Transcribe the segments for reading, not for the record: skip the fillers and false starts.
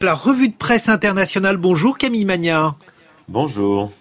La revue de presse internationale. Bonjour Camille Magnard. Bonjour.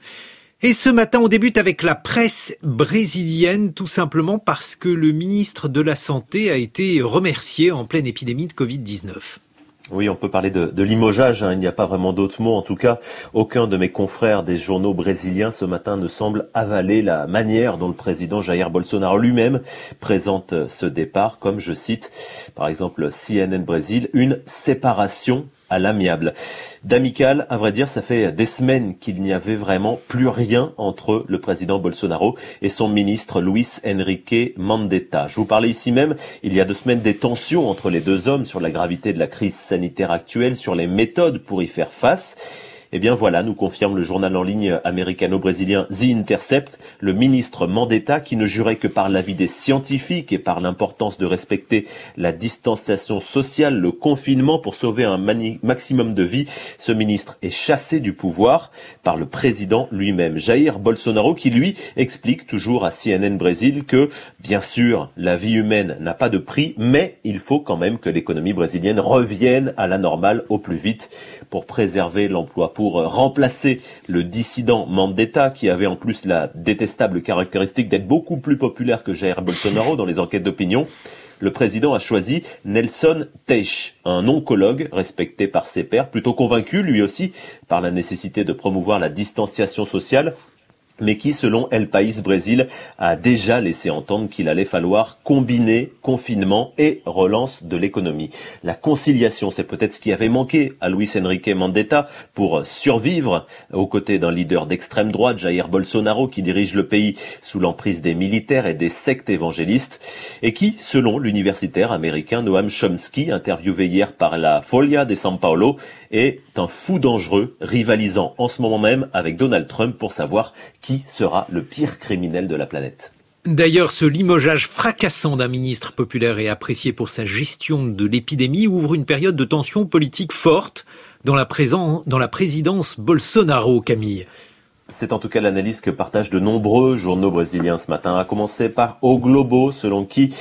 Et ce matin, on débute avec la presse brésilienne, tout simplement parce que le ministre de la Santé a été remercié en pleine épidémie de Covid-19. Oui, on peut parler de limogeage, il n'y a pas vraiment d'autre mot. En tout cas, aucun de mes confrères des journaux brésiliens ce matin ne semble avaler la manière dont le président Jair Bolsonaro lui-même présente ce départ, comme je cite, par exemple CNN Brésil, une séparation à l'amiable. D'amical, à vrai dire, ça fait des semaines qu'il n'y avait vraiment plus rien entre le président Bolsonaro et son ministre Luis Henrique Mandetta. Je vous parlais ici même, il y a 2 semaines, des tensions entre les deux hommes sur la gravité de la crise sanitaire actuelle, sur les méthodes pour y faire face. Eh bien voilà, nous confirme le journal en ligne américano-brésilien The Intercept, le ministre Mandetta, qui ne jurait que par l'avis des scientifiques et par l'importance de respecter la distanciation sociale, le confinement pour sauver un maximum de vies. Ce ministre est chassé du pouvoir par le président lui-même, Jair Bolsonaro, qui lui explique toujours à CNN Brésil que, bien sûr, la vie humaine n'a pas de prix, mais il faut quand même que l'économie brésilienne revienne à la normale au plus vite pour préserver l'emploi, pour remplacer le dissident Mandetta, qui avait en plus la détestable caractéristique d'être beaucoup plus populaire que Jair Bolsonaro dans les enquêtes d'opinion. Le président a choisi Nelson Teich, un oncologue respecté par ses pairs, plutôt convaincu lui aussi par la nécessité de promouvoir la distanciation sociale, mais qui, selon El País Brésil, a déjà laissé entendre qu'il allait falloir combiner confinement et relance de l'économie. La conciliation, c'est peut-être ce qui avait manqué à Luis Henrique Mandetta pour survivre aux côtés d'un leader d'extrême droite, Jair Bolsonaro, qui dirige le pays sous l'emprise des militaires et des sectes évangélistes, et qui, selon l'universitaire américain Noam Chomsky, interviewé hier par la Folha de São Paulo, est un fou dangereux, rivalisant en ce moment même avec Donald Trump pour savoir qui sera le pire criminel de la planète. D'ailleurs, ce limogeage fracassant d'un ministre populaire et apprécié pour sa gestion de l'épidémie ouvre une période de tension politique forte dans la présidence Bolsonaro, Camille. C'est en tout cas l'analyse que partagent de nombreux journaux brésiliens ce matin, à commencer par O Globo, selon qui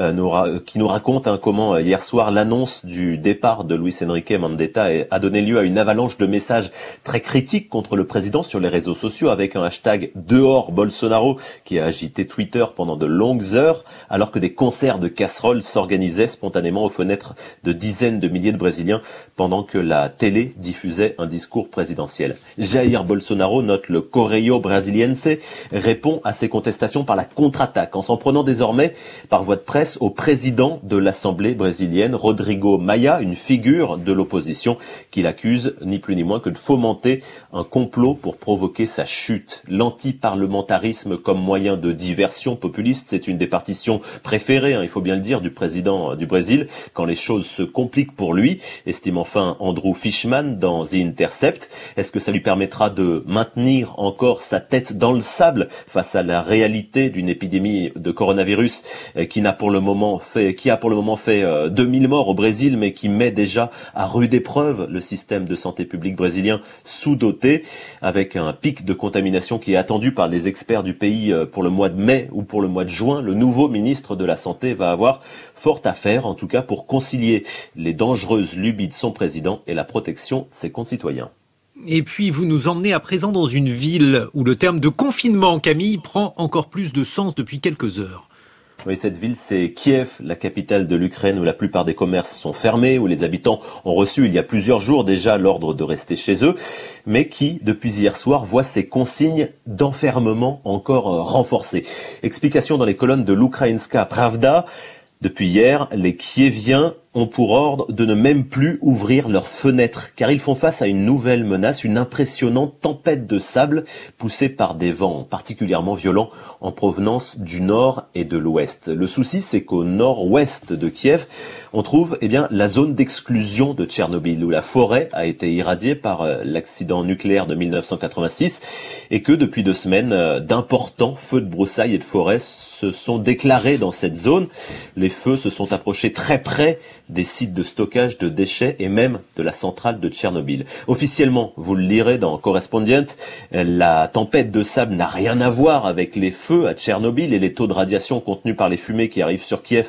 nous raconte comment hier soir l'annonce du départ de Luis Henrique Mandetta a donné lieu à une avalanche de messages très critiques contre le président sur les réseaux sociaux, avec un hashtag dehors Bolsonaro qui a agité Twitter pendant de longues heures, alors que des concerts de casseroles s'organisaient spontanément aux fenêtres de dizaines de milliers de Brésiliens pendant que la télé diffusait un discours présidentiel. Jair Bolsonaro, note le Correio Brasiliense, répond à ces contestations par la contre-attaque, en s'en prenant désormais par voie de presse au président de l'Assemblée brésilienne, Rodrigo Maia, une figure de l'opposition qu'il accuse ni plus ni moins que de fomenter un complot pour provoquer sa chute. L'antiparlementarisme comme moyen de diversion populiste, c'est une des partitions préférées, il faut bien le dire, du président du Brésil, quand les choses se compliquent pour lui, estime enfin Andrew Fishman dans The Intercept. Est-ce que ça lui permettra de maintenir encore sa tête dans le sable face à la réalité d'une épidémie de coronavirus qui a pour le moment fait 2000 morts au Brésil, mais qui met déjà à rude épreuve le système de santé publique brésilien sous-doté, avec un pic de contamination qui est attendu par les experts du pays pour le mois de mai ou pour le mois de juin. Le nouveau ministre de la Santé va avoir fort à faire, en tout cas pour concilier les dangereuses lubies de son président et la protection de ses concitoyens. Et puis vous nous emmenez à présent dans une ville où le terme de confinement, Camille, prend encore plus de sens depuis quelques heures. Oui, cette ville, c'est Kiev, la capitale de l'Ukraine, où la plupart des commerces sont fermés, où les habitants ont reçu il y a plusieurs jours déjà l'ordre de rester chez eux, mais qui, depuis hier soir, voit ses consignes d'enfermement encore renforcées. Explication dans les colonnes de l'Ukraïnska Pravda. Depuis hier, les Kieviens ont pour ordre de ne même plus ouvrir leurs fenêtres, car ils font face à une nouvelle menace, une impressionnante tempête de sable poussée par des vents particulièrement violents en provenance du nord et de l'ouest. Le souci, c'est qu'au nord-ouest de Kiev, on trouve la zone d'exclusion de Tchernobyl, où la forêt a été irradiée par l'accident nucléaire de 1986, et que depuis 2 semaines, d'importants feux de broussailles et de forêt se sont déclarés dans cette zone. Les feux se sont approchés très près des sites de stockage de déchets et même de la centrale de Tchernobyl. Officiellement, vous le lirez dans Correspondent, la tempête de sable n'a rien à voir avec les feux à Tchernobyl, et les taux de radiation contenus par les fumées qui arrivent sur Kiev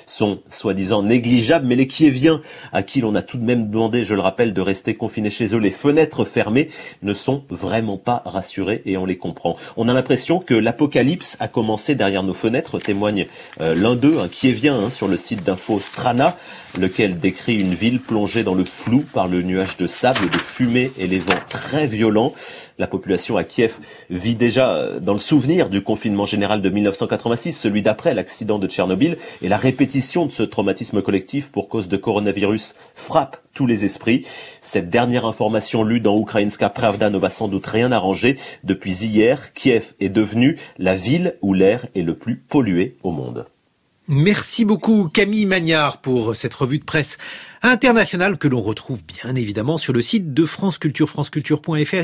sont soi-disant négligeables, mais les Kieviens, à qui l'on a tout de même demandé, je le rappelle, de rester confinés chez eux, les fenêtres fermées, ne sont vraiment pas rassurés et on les comprend. On a l'impression que l'apocalypse a commencé derrière nos fenêtres, témoigne l'un d'eux, un Kievien, sur le site d'info Strana, lequel décrit une ville plongée dans le flou par le nuage de sable, de fumée et les vents très violents. La population à Kiev vit déjà dans le souvenir du confinement général de 1986, celui d'après l'accident de Tchernobyl, et la répétition de ce traumatisme collectif pour cause de coronavirus frappe tous les esprits. Cette dernière information lue dans Ukrainska Pravda ne va sans doute rien arranger. Depuis hier, Kiev est devenue la ville où l'air est le plus pollué au monde. Merci beaucoup Camille Magnard pour cette revue de presse internationale que l'on retrouve bien évidemment sur le site de France Culture, franceculture.fr.